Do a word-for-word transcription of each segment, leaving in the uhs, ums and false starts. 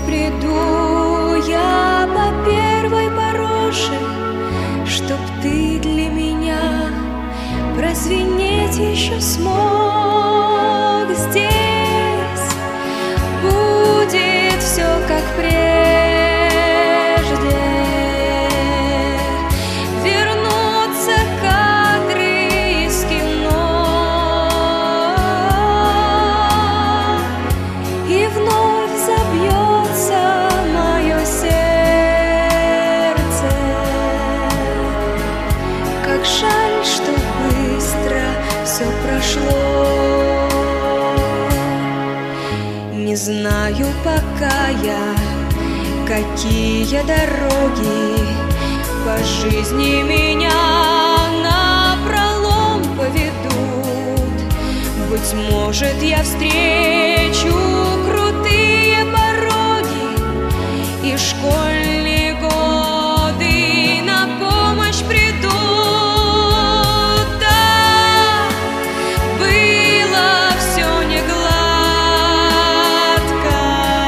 приду я по первой пороже, чтоб ты для меня прозвенеть еще смог. Здесь будет все как прежде, вернутся кадры из кино, и вновь забьется мое сердце. Как жаль, что быстро все прошло. Не знаю пока я, какие дороги по жизни меня напролом поведут. Быть может, я встречу крутые пороги, и школьные годы на помощь придут. Да, было все не гладко,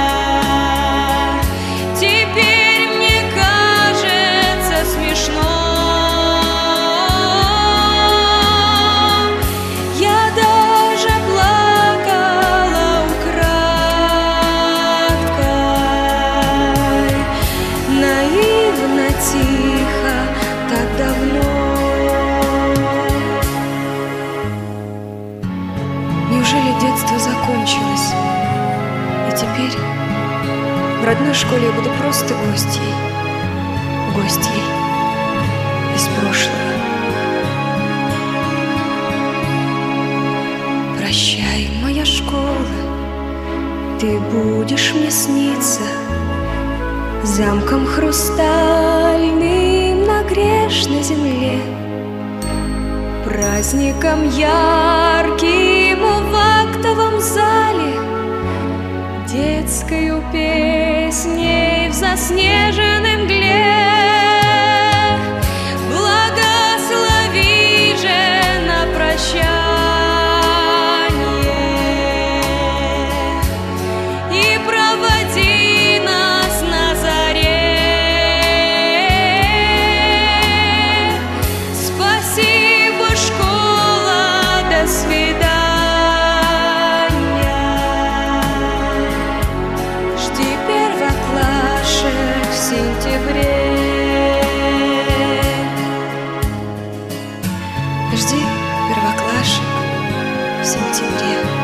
теперь мне кажется смешно. Я даже плакала украдкой, наивно, тихо, так давно. Неужели детство закончилось, и теперь в родной школе я буду просто гостьей, гостьей из прошлого? Прощай, моя школа, ты будешь мне сниться замком хрустальным на грешной земле, праздником ярким в актовом зале, детскою песней в заснеженной мгле. Благослови же на прощание и проводи нас на заре. Спасибо, школа, до свидания. Жди первоклашек в сентябре. Жди первоклашек в сентябре.